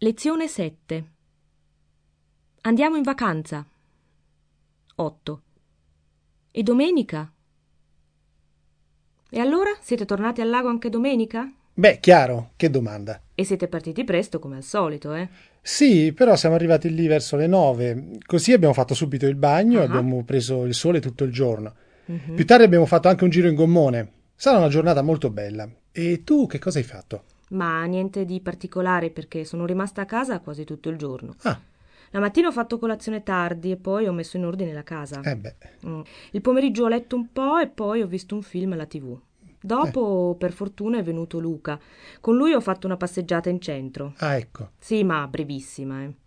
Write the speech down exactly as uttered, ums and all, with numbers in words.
Lezione sette. Andiamo in vacanza. otto. E domenica? E allora siete tornati al lago anche domenica? Beh, chiaro, che domanda. E siete partiti presto come al solito, eh? Sì, però siamo arrivati lì verso le nove, così abbiamo fatto subito il bagno e Ah ah. abbiamo preso il sole tutto il giorno. Più Mhm. tardi abbiamo fatto anche un giro in gommone. Sarà una giornata molto bella. E tu che cosa hai fatto? Ma niente di particolare perché sono rimasta a casa quasi tutto il giorno. Ah, La mattina ho fatto colazione tardi e poi ho messo in ordine la casa. eh beh, Mm. Il pomeriggio ho letto un po' e poi ho visto un film alla tivù. eh, Dopo, per fortuna, è venuto Luca. Con lui ho fatto una passeggiata in centro. ah ecco. Sì, ma brevissima, eh.